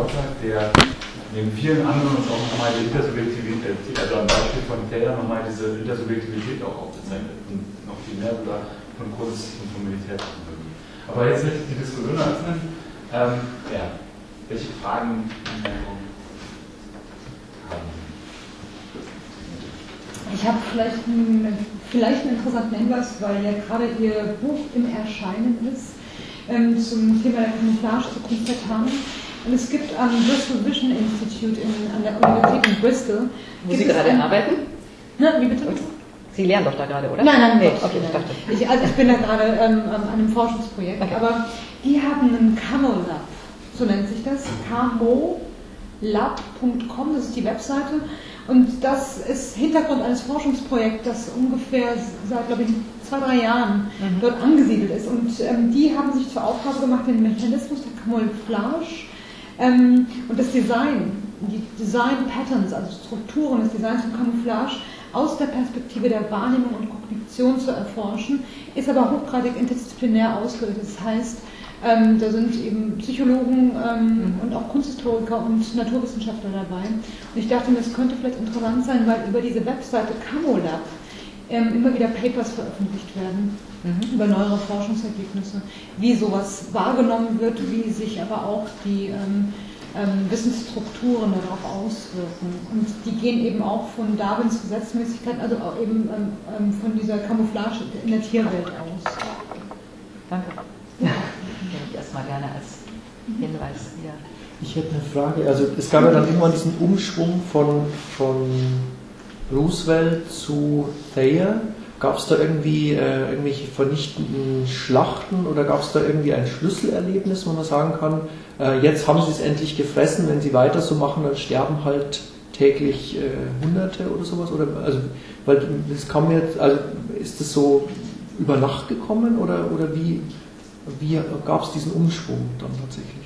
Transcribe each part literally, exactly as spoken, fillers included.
Vortrag, der neben vielen anderen uns auch nochmal die Intersubjektivität, also am Beispiel von Taylor nochmal diese Intersubjektivität auch aufgezeichnet und noch viel mehr sogar von Kunst und von Militärtechnologie. Aber jetzt möchte ich die Diskussion eröffnen. Ähm, ja, welche Fragen haben? Ich habe vielleicht einen, vielleicht einen interessanten Hinweis, weil ja gerade Ihr Buch im Erscheinen ist, ähm, zum Thema der Camouflage zur Kunst der Tarnung. Und es gibt am Bristol Vision Institute in, an der Universität in Bristol. Wo Sie gerade ein, arbeiten? Na, wie bitte? Sie lernen doch da gerade, oder? Nein, nein, nee, Gott, okay, ich dachte. Ich, also ich bin da gerade ähm, an einem Forschungsprojekt, okay. Aber die haben einen Camo-Lab, so nennt sich das, camo lab punkt com, das ist die Webseite. Und das ist Hintergrund eines Forschungsprojekts, das ungefähr seit, glaube ich, zwei, drei Jahren mhm. dort angesiedelt ist. Und ähm, die haben sich zur Aufgabe gemacht, den Mechanismus der Camouflage ähm, und das Design, die Design Patterns, also Strukturen des Designs von Camouflage aus der Perspektive der Wahrnehmung und Kognition zu erforschen, ist aber hochgradig interdisziplinär ausgerichtet. Das heißt, Ähm, da sind eben Psychologen ähm, mhm. und auch Kunsthistoriker und Naturwissenschaftler dabei. Und ich dachte mir, es könnte vielleicht interessant sein, weil über diese Webseite Camolab ähm, immer wieder Papers veröffentlicht werden mhm. über neuere Forschungsergebnisse, wie sowas wahrgenommen wird, wie sich aber auch die ähm, ähm, Wissensstrukturen darauf auswirken. Und die gehen eben auch von Darwins Gesetzmäßigkeit, also auch eben ähm, von dieser Camouflage in der Tierwelt aus. Danke. Ja. Ich erstmal gerne als Hinweis hier. Ich hätte eine Frage. Also es gab ja dann irgendwann diesen Umschwung von, von Roosevelt zu Thayer. Gab es da irgendwie äh, irgendwelche vernichtenden Schlachten oder gab es da irgendwie ein Schlüsselerlebnis, wo man sagen kann, äh, jetzt haben sie es endlich gefressen, wenn sie weiter so machen, dann sterben halt täglich äh, Hunderte oder sowas? Oder, also, weil das kam jetzt, also ist das so über Nacht gekommen oder, oder wie? Wie gab es diesen Umschwung dann tatsächlich?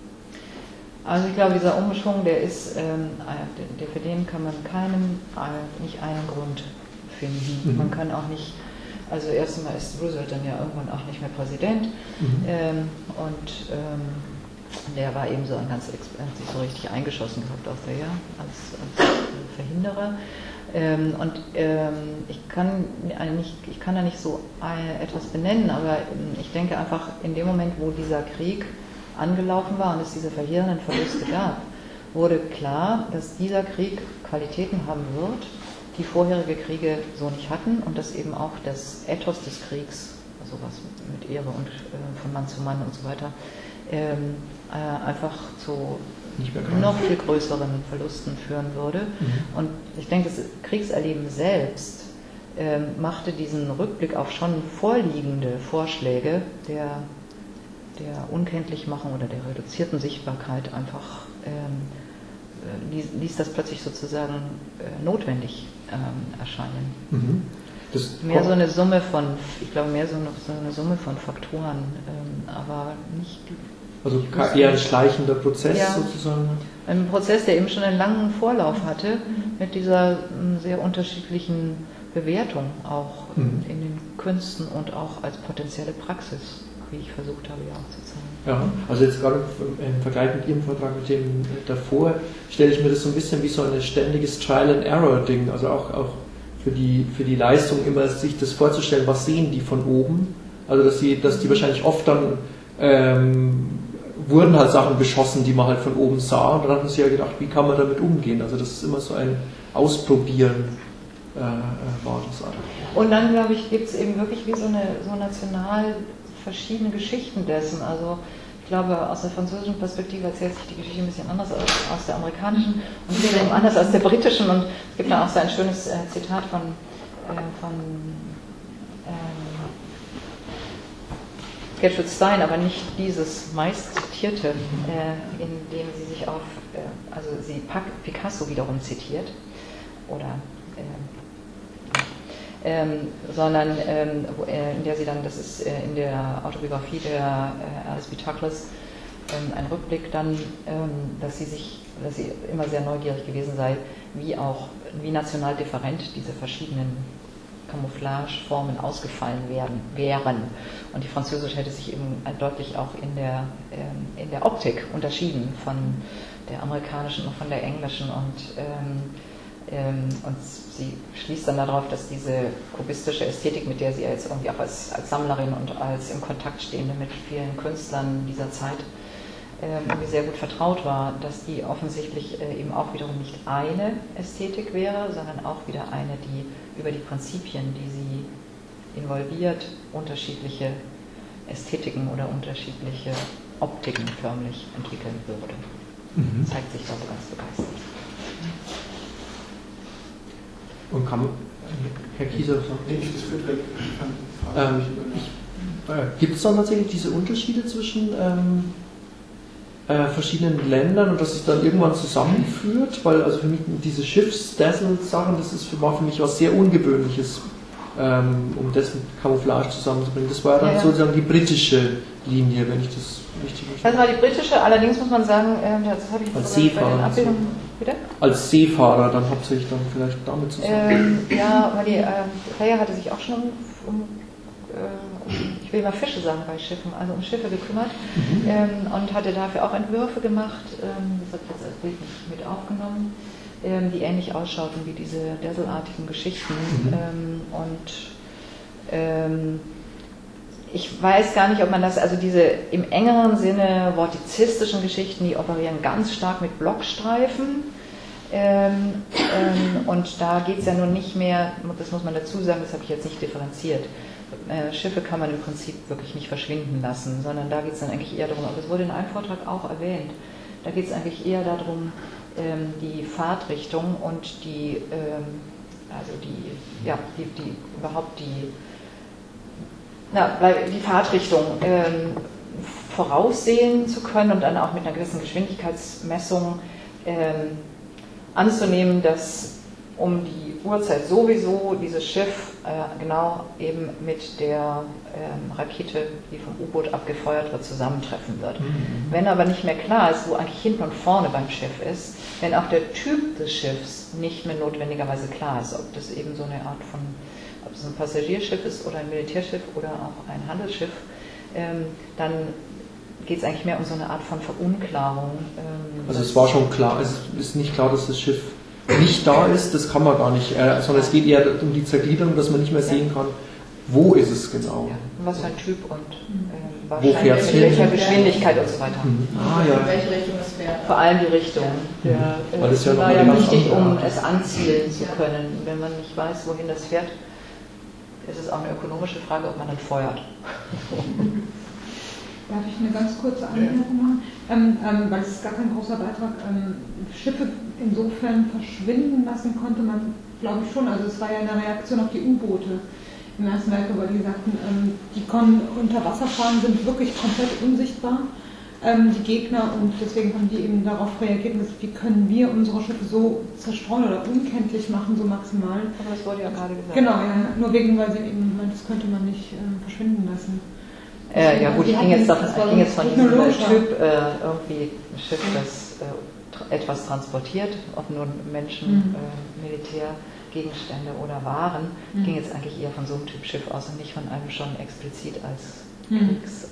Also ich glaube, dieser Umschwung, der ist, ähm, der, für den kann man keinen, nicht einen Grund finden. Mhm. Man kann auch nicht, also erst einmal ist Roosevelt dann ja irgendwann auch nicht mehr Präsident mhm. ähm, und ähm, der war eben so ein ganz, hat sich so richtig eingeschossen gehabt auf der ja, als, als Verhinderer. Ähm, und ähm, ich, kann nicht, ich kann da nicht so ein, etwas benennen, aber ähm, ich denke einfach, in dem Moment, wo dieser Krieg angelaufen war und es diese verheerenden Verluste gab, wurde klar, dass dieser Krieg Qualitäten haben wird, die vorherige Kriege so nicht hatten und dass eben auch das Ethos des Kriegs, also was mit Ehre und äh, von Mann zu Mann und so weiter, ähm, äh, einfach zu noch viel größeren Verlusten führen würde. Mhm. Und ich denke, das Kriegserleben selbst ähm, machte diesen Rückblick auf schon vorliegende Vorschläge der, der Unkenntlichmachung oder der reduzierten Sichtbarkeit einfach, ähm, ließ, ließ das plötzlich sozusagen äh, notwendig ähm, erscheinen. Mhm. Das mehr so eine Summe von, ich glaube, mehr so eine, so eine Summe von Faktoren, ähm, aber nicht... Also eher ein schleichender Prozess ja, sozusagen? Ein Prozess, der eben schon einen langen Vorlauf hatte, mit dieser sehr unterschiedlichen Bewertung auch mhm. in den Künsten und auch als potenzielle Praxis, wie ich versucht habe, ja auch zu zeigen. Ja, also jetzt gerade im Vergleich mit Ihrem Vortrag mit dem davor, stelle ich mir das so ein bisschen wie so ein ständiges Trial-and-Error-Ding, also auch, auch für, die, für die Leistung immer sich das vorzustellen, was sehen die von oben, also dass, sie, dass die wahrscheinlich oft dann ähm, wurden halt Sachen beschossen, die man halt von oben sah und dann hat man sich ja gedacht, wie kann man damit umgehen, also das ist immer so ein Ausprobieren äh, war das eigentlich. Und dann, glaube ich, gibt es eben wirklich wie so eine so national verschiedene Geschichten dessen, also ich glaube, aus der französischen Perspektive erzählt sich die Geschichte ein bisschen anders als aus der amerikanischen und wiederum anders als der britischen und es gibt da auch so ein schönes äh, Zitat von, äh, von Gertrude Stein, aber nicht dieses meist zitierte, äh, in dem sie sich auf, äh, also sie Picasso wiederum zitiert, oder, äh, ähm, sondern ähm, wo, äh, in der sie dann, das ist äh, in der Autobiografie der äh, Alice B. Toklas, ähm, ein Rückblick dann, ähm, dass sie sich, dass sie immer sehr neugierig gewesen sei, wie auch, wie national different diese verschiedenen Camouflageformen ausgefallen werden, wären. Und die französische hätte sich eben deutlich auch in der, ähm, in der Optik unterschieden von der amerikanischen und von der englischen. Und, ähm, ähm, und sie schließt dann darauf, dass diese kubistische Ästhetik, mit der sie jetzt irgendwie auch als, als Sammlerin und als im Kontakt stehende mit vielen Künstlern dieser Zeit irgendwie sehr gut vertraut war, dass die offensichtlich eben auch wiederum nicht eine Ästhetik wäre, sondern auch wieder eine, die über die Prinzipien, die sie involviert, unterschiedliche Ästhetiken oder unterschiedliche Optiken förmlich entwickeln würde. Mhm. Zeigt sich da so ganz begeistert. Und kann man, Herr Kieser, nee, das führt weg. Ähm, äh, gibt es dann tatsächlich diese Unterschiede zwischen ähm, äh, verschiedenen Ländern und dass sich dann irgendwann zusammenführt? Weil also für mich diese Schiffsdazzle-Sachen, das ist für, war für mich was sehr Ungewöhnliches, ähm, um das mit Camouflage zusammenzubringen. Das war dann ja, ja. sozusagen die britische Linie, wenn ich das richtig verstehe. Das war die britische, allerdings muss man sagen, das habe ich jetzt als Seefahrer, bei den Abbildungen, bitte? Als Seefahrer dann hauptsächlich dann vielleicht damit zusammen. Ähm, ja, weil die äh, Player hatte sich auch schon um, um, äh, um, ich will mal Fische sagen bei Schiffen, also um Schiffe gekümmert mhm. ähm, und hatte dafür auch Entwürfe gemacht, ähm, das habe ich jetzt als Bild nicht mit aufgenommen, ähm, die ähnlich ausschauten wie diese Dazzle-artigen Geschichten mhm. ähm, und ähm, ich weiß gar nicht, ob man das, also diese im engeren Sinne vortizistischen Geschichten, die operieren ganz stark mit Blockstreifen. Ähm, ähm, und da geht es ja nun nicht mehr, das muss man dazu sagen, das habe ich jetzt nicht differenziert. Äh, Schiffe kann man im Prinzip wirklich nicht verschwinden lassen, sondern da geht es dann eigentlich eher darum, aber das wurde in einem Vortrag auch erwähnt, da geht es eigentlich eher darum, ähm, die Fahrtrichtung und die, ähm, also die, ja, die, die überhaupt die Na, weil die Fahrtrichtung ähm, voraussehen zu können und dann auch mit einer gewissen Geschwindigkeitsmessung ähm, anzunehmen, dass um die Uhrzeit sowieso dieses Schiff äh, genau eben mit der ähm, Rakete, die vom U-Boot abgefeuert wird, zusammentreffen wird. Mhm. Wenn aber nicht mehr klar ist, wo eigentlich hinten und vorne beim Schiff ist, wenn auch der Typ des Schiffs nicht mehr notwendigerweise klar ist, ob das eben so eine Art von ob es ein Passagierschiff ist oder ein Militärschiff oder auch ein Handelsschiff, ähm, dann geht es eigentlich mehr um so eine Art von Verunklarung. Ähm, also es war schon klar, es ist nicht klar, dass das Schiff nicht da ist, das kann man gar nicht, äh, sondern es geht eher um die Zergliederung, dass man nicht mehr sehen kann, wo ist es genau. Ja, was für ein Typ und äh, wo fährt es mit welcher Geschwindigkeit und so weiter. Mhm. Ah, ja. In welche Richtung es fährt. Vor allem die Richtung. Ja. Der, Weil das ja äh, war noch ja wichtig, um andere. es anzielen zu können. Wenn man nicht weiß, wohin das fährt, ist es auch eine ökonomische Frage, ob man dann feuert. Darf ich eine ganz kurze Anmerkung machen? Ähm, ähm, weil es ist gar kein großer Beitrag. Ähm, Schiffe insofern verschwinden lassen konnte man, glaube ich schon. Also es war ja eine Reaktion auf die U-Boote im Ersten Weltkrieg, weil die sagten, ähm, die können unter Wasser fahren, sind wirklich komplett unsichtbar, ähm, die Gegner, und deswegen haben die eben darauf reagiert, dass, wie können wir unsere Schiffe so zerstreuen oder unkenntlich machen, so maximal. Aber das wurde ja gerade gesagt. Genau, ja, nur wegen, weil sie eben, das könnte man nicht äh, verschwinden lassen. Äh, ja gut, ich ging jetzt, davon, ich ging jetzt von diesem Typ äh, irgendwie ein Schiff, das äh, tra- etwas transportiert, ob nun Menschen, mhm. äh, Militär, Gegenstände oder Waren, mhm. ging jetzt eigentlich eher von so einem Typ Schiff aus und nicht von einem schon explizit als mhm. Kriegsschiff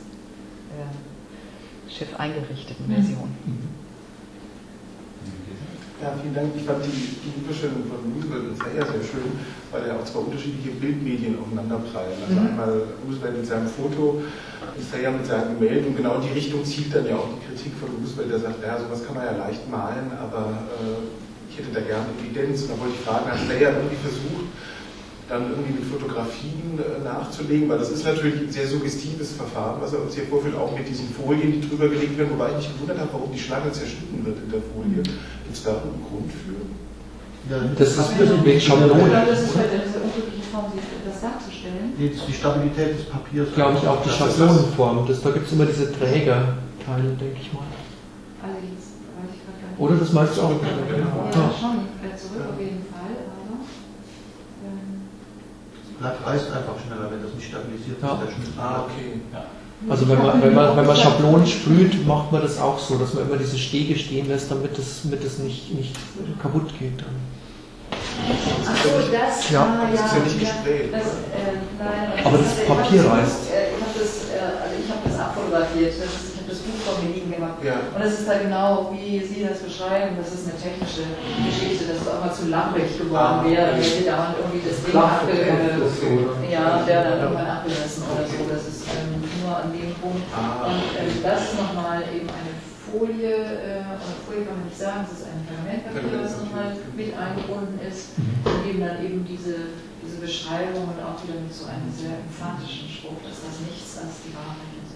äh, eingerichteten mhm. Version. Ja, vielen Dank. Ich fand die, die Überstellung von Roosevelt und Thayer sehr schön, weil er auch zwei unterschiedliche Bildmedien aufeinanderprallen. Also mhm. einmal Roosevelt mit seinem Foto und Thayer mit seinem Gemälde. Und genau in die Richtung zielt dann ja auch die Kritik von Roosevelt, der sagt, ja, sowas kann man ja leicht malen, aber äh, ich hätte da gerne Evidenz. Und da wollte ich fragen, hat Thayer irgendwie versucht, dann irgendwie mit Fotografien äh, nachzulegen, weil das ist natürlich ein sehr suggestives Verfahren, was er uns hier vorführt, auch mit diesen Folien, die drüber gelegt werden, wobei ich mich gewundert habe, warum die Schlange zerschnitten wird in der Folie. Gibt es da einen Grund für? Ja, das ist wegen Schablone. Das ist halt eine sehr unglückliche Form, das darzustellen. Die, die Stabilität des Papiers. Glaube ich auch die Schablonenform. Das, da gibt es immer diese Trägerteile, denke ich mal. Also jetzt weiß ich gerade gar nicht. Oder das meinst du auch? Ja, Ja. schon, zurück auf jeden Fall, aber ähm, Das Blatt reißt einfach schneller, wenn das nicht stabilisiert ist. Ja. Der Schnitt. Ah, okay. Ja. Also wenn man, wenn, man, wenn man Schablonen sprüht, macht man das auch so, dass man immer diese Stege stehen lässt, damit es, damit es nicht, nicht kaputt geht dann. ist ja nicht, das, Ja, ah, das ist ja nicht ja, Gespräch. das, äh, nein, Aber das ich Papier hab das, reißt. äh, Ich habe das, äh, also ich hab das abfotografiert, das ist, ich habe das Buch vor mir liegen gemacht. Ja. Und das ist halt genau, wie Sie das beschreiben, das ist eine technische Geschichte, dass es auch mal zu lapprig geworden Ah, wäre, okay. wenn Sie dauernd irgendwie das Ding Flach, abge... okay. Ja, der dann irgendwann abgerissen oder so, das ist ähm, nur an dem Punkt. Ah. Und ähm, das nochmal eben eine Folie, äh, oder Folie kann man nicht sagen, es ist ein Pergamentpapier, das nochmal mit eingebunden ist, und eben dann eben diese, diese Beschreibung und auch wieder mit so einem sehr emphatischen Spruch, dass das nichts als die Wahrheit ist.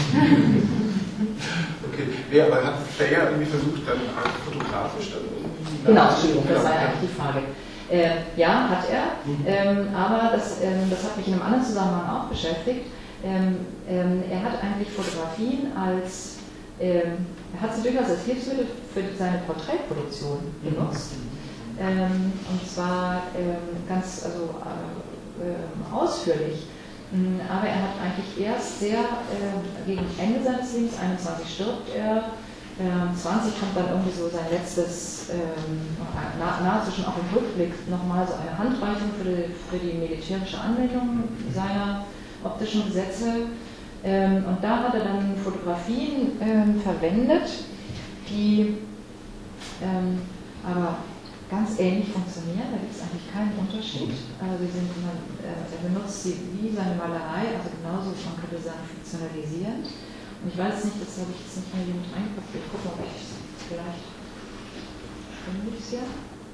Okay, nee, aber hat Thayer irgendwie versucht, dann auch fotografisch dann irgendwie... Genau, Entschuldigung, das war ja ja. eigentlich die Frage. Äh, ja, hat er, Mhm. ähm, aber das, ähm, das hat mich in einem anderen Zusammenhang auch beschäftigt. Ähm, ähm, er hat eigentlich Fotografien als, ähm, er hat sie durchaus als Hilfsmittel für seine Porträtproduktion benutzt. Ähm, und zwar ähm, ganz also, äh, äh, ausführlich. Mm, Aber er hat eigentlich erst sehr äh, gegen Ende seines Lebens, einundzwanzig stirbt er, äh, zwanzig kommt dann irgendwie so sein letztes, ähm, nah, nahezu schon auch im Rückblick nochmal so eine Handreichung für die, für die militärische Anwendung seiner optischen Gesetze. Ähm, und da hat er dann Fotografien ähm, verwendet, die ähm, aber ganz ähnlich funktionieren, da gibt es eigentlich keinen Unterschied. Also sie sind, man, äh, er benutzt sie wie seine Malerei, also genauso, man könnte sagen, fiktionalisierend. Und ich weiß nicht, das habe ich jetzt nicht mehr hier mit reingepackt, ich gucke mal, ob ich es vielleicht finde ich es ja.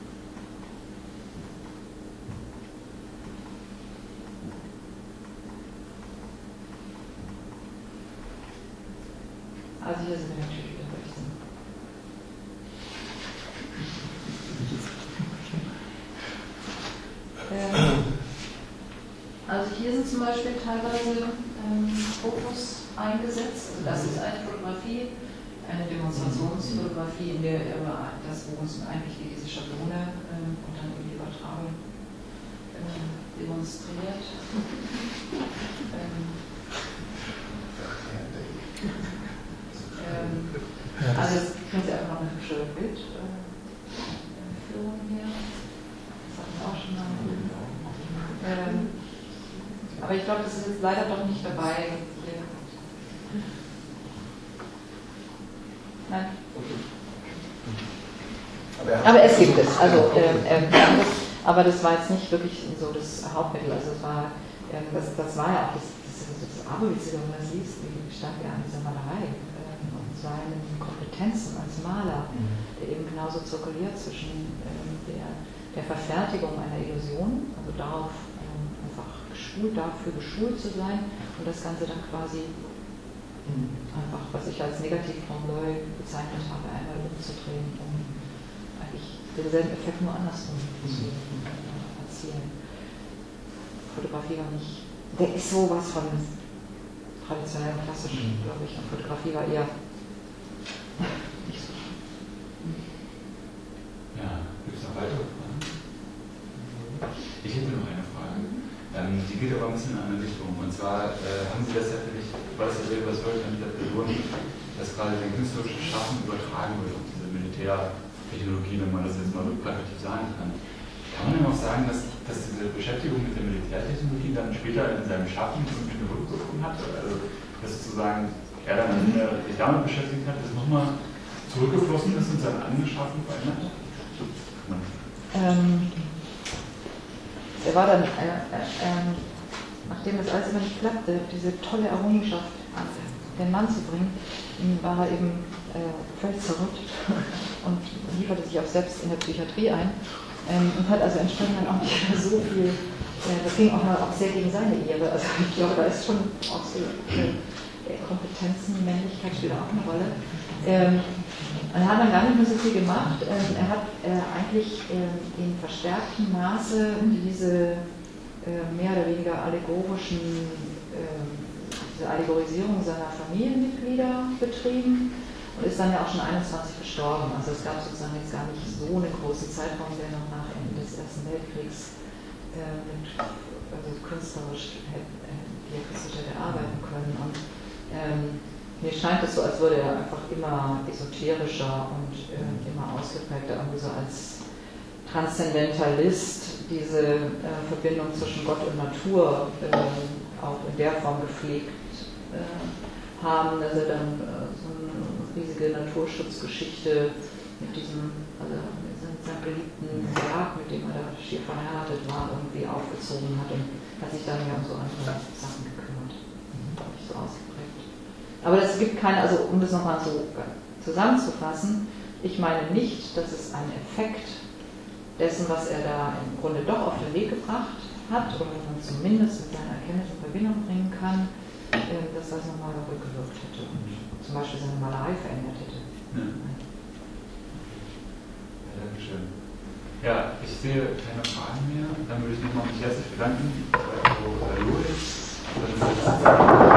Also hier sind wir natürlich wieder richtig. Also hier sind zum Beispiel teilweise ähm, Fotos eingesetzt. Also das ist eine Fotografie, eine Demonstrationsfotografie, in der er das, wo uns eigentlich wie diese Schablone ähm, und dann eben die Übertragung ähm, demonstriert. ähm, ähm, also jetzt kriegen Sie einfach noch eine hübsche Bildführung hier. Das hatten wir auch schon mal. Ähm, aber ich glaube, das ist jetzt leider doch nicht dabei. Hier. Nein. Aber es gibt es. Also, ähm, ähm, das, aber das war jetzt nicht wirklich so das Hauptmittel. Also es war, ähm, das, das war ja auch das, das, das, das Aberwitzige, wenn man das liest, wie stark er an dieser Malerei ähm, und seinen Kompetenzen als Maler, der eben genauso zirkuliert zwischen ähm, der, der Verfertigung einer Illusion, also darauf einfach geschult, dafür geschult zu sein und das Ganze dann quasi einfach, was ich als Negativ-Trompe-l'œil bezeichnet habe, einmal umzudrehen, um eigentlich denselben Effekt nur andersrum zu erzielen. Fotografie war nicht, der ist sowas von traditionell und klassisch, glaube ich, und Fotografie war eher nicht so. Ja, gibt es noch weitere Fragen? Ich hätte noch eine Frage. Ähm, die geht aber ein bisschen in eine andere Richtung. Und zwar äh, haben Sie das ja für mich, ich weiß ja selber, was heute an der Person, dass gerade der künstlerische Schaffen übertragen wird auf diese Militärtechnologie, wenn man das jetzt mal so plakativ sagen kann. Kann man denn auch sagen, dass, dass diese Beschäftigung mit der Militärtechnologie dann später in seinem Schaffen irgendwie eine Rückwirkung hat? Also, dass sozusagen er dann nicht mehr sich damit beschäftigt hat, dass nochmal zurückgeflossen ist und sein eigenes Schaffen verändert hat? Ähm, er war dann, äh, äh, nachdem das alles immer nicht klappte, diese tolle Errungenschaft an den Mann zu bringen, war er eben äh, völlig zerrüttet und lieferte sich auch selbst in der Psychiatrie ein ähm, und hat also entsprechend dann auch nicht mehr so viel, äh, das ging auch, mal auch sehr gegen seine Ehre, also ich glaube, da ist schon auch so äh, Kompetenzen, Männlichkeit spielt auch eine Rolle. Ähm, er hat dann gar nicht mehr so viel gemacht. Ähm, er hat äh, eigentlich ähm, in verstärktem Maße diese äh, mehr oder weniger allegorischen, äh, diese Allegorisierung seiner Familienmitglieder betrieben und ist dann ja auch schon einundzwanzig gestorben. Also es gab sozusagen jetzt gar nicht so einen großen Zeitraum, der noch nach Ende des Ersten Weltkriegs äh, mit, also künstlerisch hätte, die er künstlerisch hätte arbeiten können. Und ähm, mir scheint es so, als würde er einfach immer esoterischer und äh, immer ausgeprägter, irgendwie so als Transzendentalist diese äh, Verbindung zwischen Gott und Natur äh, auch in der Form gepflegt äh, haben, dass er dann äh, so eine riesige Naturschutzgeschichte mit diesem, also mit seinem geliebten Verlag, mit dem er da schier verheiratet war, irgendwie aufgezogen hat und hat sich dann ja um so andere Sachen gekümmert. Nicht so ausgeprägt. Aber es gibt keine, also um das nochmal so zusammenzufassen, ich meine nicht, dass es ein Effekt dessen, was er da im Grunde doch auf den Weg gebracht hat, oder man zumindest mit seiner Erkenntnis in Verbindung bringen kann, dass das nochmal rückgewirkt hätte und zum Beispiel seine Malerei verändert hätte. Ja. Ja, Dankeschön. Ja, ich sehe keine Fragen mehr. Dann würde ich nochmal mich herzlich bedanken bei Frau Loritz.